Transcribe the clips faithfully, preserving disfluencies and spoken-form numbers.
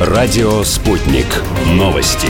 Радио «Спутник». Новости.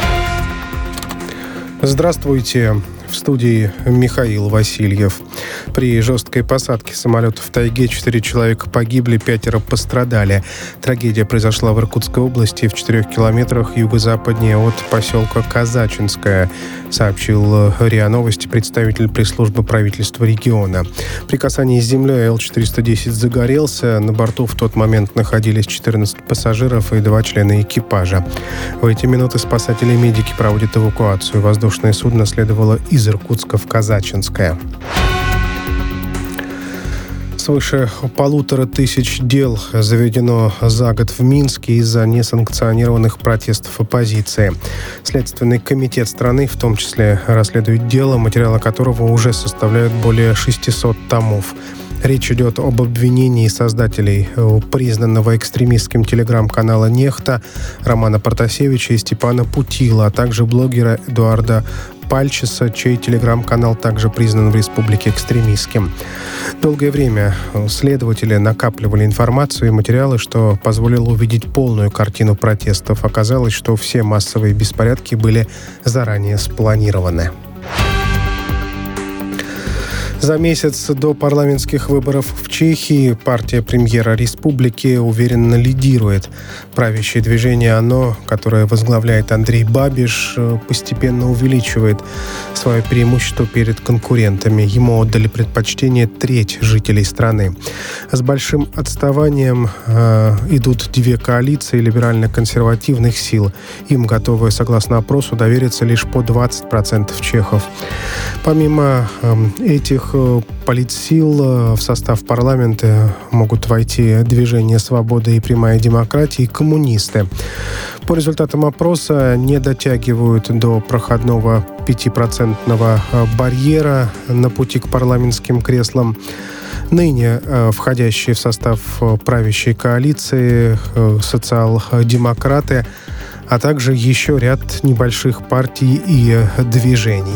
Здравствуйте. В студии Михаил Васильев. При жесткой посадке самолета в тайге четыре человека погибли, пятеро пострадали. Трагедия произошла в Иркутской области, в четырех километрах юго-западнее от поселка Казачинское, сообщил РИА Новости представитель пресс-службы правительства региона. При касании с землей Эл четыреста десять загорелся. На борту в тот момент находились четырнадцать пассажиров и два члена экипажа. В эти минуты спасатели и медики проводят эвакуацию. Воздушное судно следовало из Иркутска в Казачинское. Свыше полутора тысяч дел заведено за год в Минске из-за несанкционированных протестов оппозиции. Следственный комитет страны в том числе расследует дело, материалы которого уже составляют более шестисот томов. Речь идет об обвинении создателей признанного экстремистским телеграм-канала «Нехта» Романа Протасевича и Степана Путила, а также блогера Эдуарда Пальчеса, чей телеграм-канал также признан в республике экстремистским. Долгое время следователи накапливали информацию и материалы, что позволило увидеть полную картину протестов. Оказалось, что все массовые беспорядки были заранее спланированы. За месяц до парламентских выборов в Чехии партия премьера республики уверенно лидирует. Правящее движение «Оно», которое возглавляет Андрей Бабиш, постепенно увеличивает свое преимущество перед конкурентами. Ему отдали предпочтение треть жителей страны. С большим отставанием э, идут две коалиции либерально-консервативных сил. Им готовы, согласно опросу, довериться лишь по двадцать процентов чехов. Помимо э, этих политсил в состав парламента могут войти движение «Свобода и прямая демократия» и коммунисты. По результатам опроса не дотягивают до проходного пятипроцентного барьера на пути к парламентским креслам. Ныне э, входящие в состав правящей коалиции э, социал-демократы, а также еще ряд небольших партий и э, движений.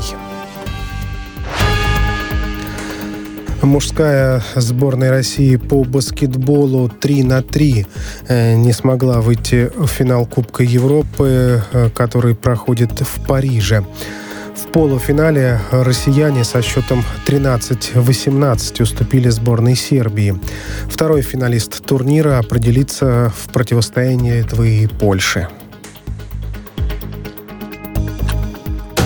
Мужская сборная России по баскетболу три на три не смогла выйти в финал Кубка Европы, который проходит в Париже. В полуфинале россияне со счетом тринадцать восемнадцать уступили сборной Сербии. Второй финалист турнира определится в противостоянии Литвы и Польши.